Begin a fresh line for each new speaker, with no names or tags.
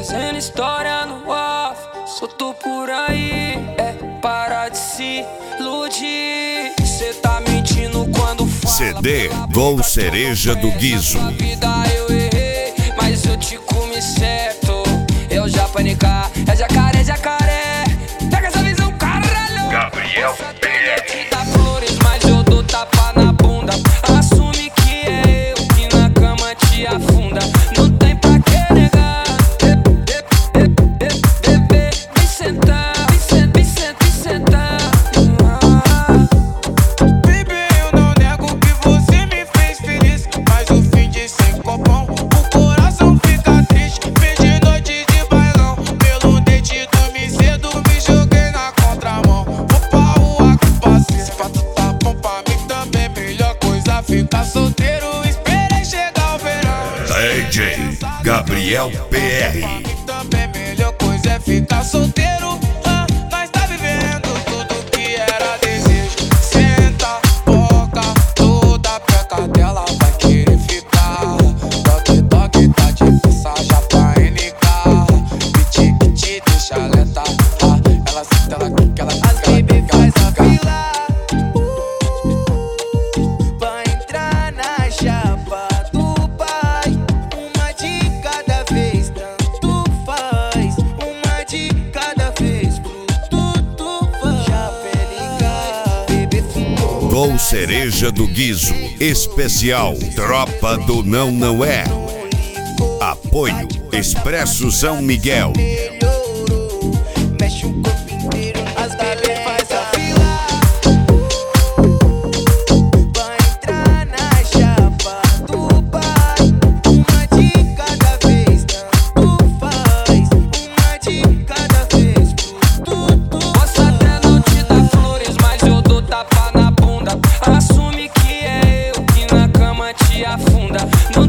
Fazendo história no off, solto por aí. É parar de se iludir. Cê tá mentindo quando fala.
CD Gol Cereja do Guizo.
Na vida eu errei, mas eu te comi certo. Eu já panicar, é jacaré, jacaré. Pega essa visão, caralho.
Gabriel
Te dá flores, mas eu dou tapa na bunda. Assume que é eu que na cama te afunda. Não tem pra que negar. Vem sentar, vem sentar.
Baby, eu não nego que você me fez feliz, mas o fim de sem copão, o coração fica triste. Perdi noite de bailão, pelo dente dormi cedo, me joguei na contramão. Vou pra rua com paciência, se fato tá bom pra mim também. Melhor coisa ficar solteiro, esperei chegar o verão.
DJ Gabriel PR.
Também melhor coisa é ficar solteiro. Nós tá vivendo tudo que era desejo. Senta, boca, toda peca dela vai querer ficar. Toque, toque, tá de passagem pra NK. Beat que te deixa lenta. Ela senta, ela quica, ela quica. As baby faz a fila pra entrar na chapa do pai. Uma de cada vez, tanto faz. Uma de cada vez, tudo faz. Chapelica, bebê fumou.
Gol Cereja do Guizo. Especial Tropa do Não É. Apoio Expresso São Miguel.
Melhorou, mexe o corpo inteiro. As baby faz a fila pra entrar na chapa do pai. Uma de cada vez, tanto faz. Uma de cada vez, tudo.
Posso até não te dar flores, mas eu dou tapa na bunda. Assume que é eu que na cama te afunda. Não